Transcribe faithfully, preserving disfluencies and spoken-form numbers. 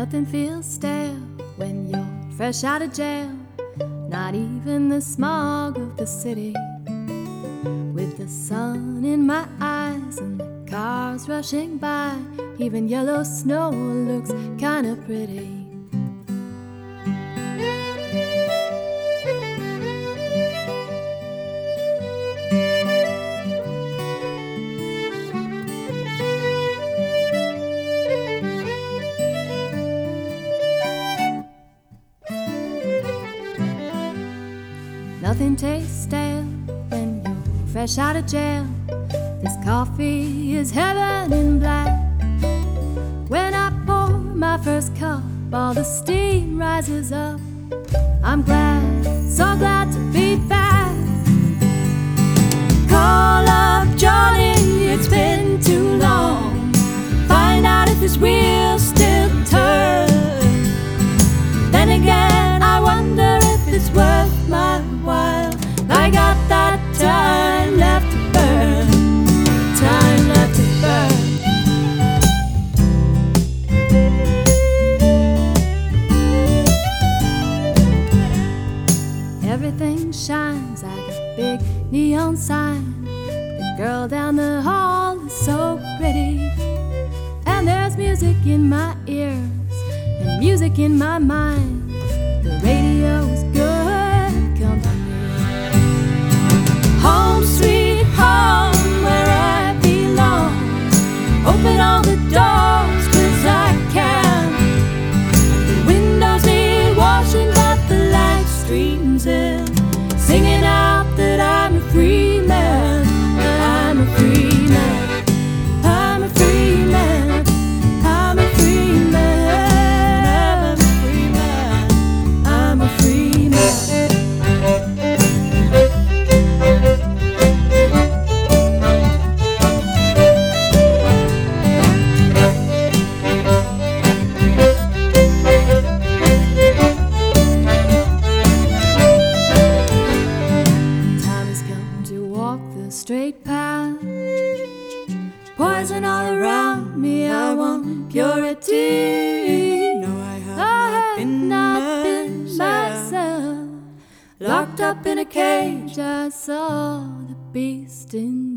Nothing feels stale when you're fresh out of jail. Not even the smog of the city. With the sun in my eyes and the cars rushing by, even yellow snow looks kinda pretty. Nothing tastes stale when you're fresh out of jail. This coffee is heaven in black. When I pour my first cup, all the steam rises up. I'm glad, so glad to be back. Call up Johnny, it's been too long. Find out if his wheels still turn. Then again, I wonder if it's worth my while. I got that time left to burn. Time left to burn. Everything shines like a big neon sign. The girl down the hall is so pretty. And there's music in my ears and music in my mind. The radio is good company. Home sweet home, where I belong. Open all the doors, 'cause I can. The windows need washing, but the light streams in, singing out that I'm a free man. I'm a free man. I'm a free man. I'm a free man. I'm a free man. I'm a free man. Straight path, poison all around me. I want purity. No, I have I not have been not been myself. myself. Locked up in a cage, I saw the beast in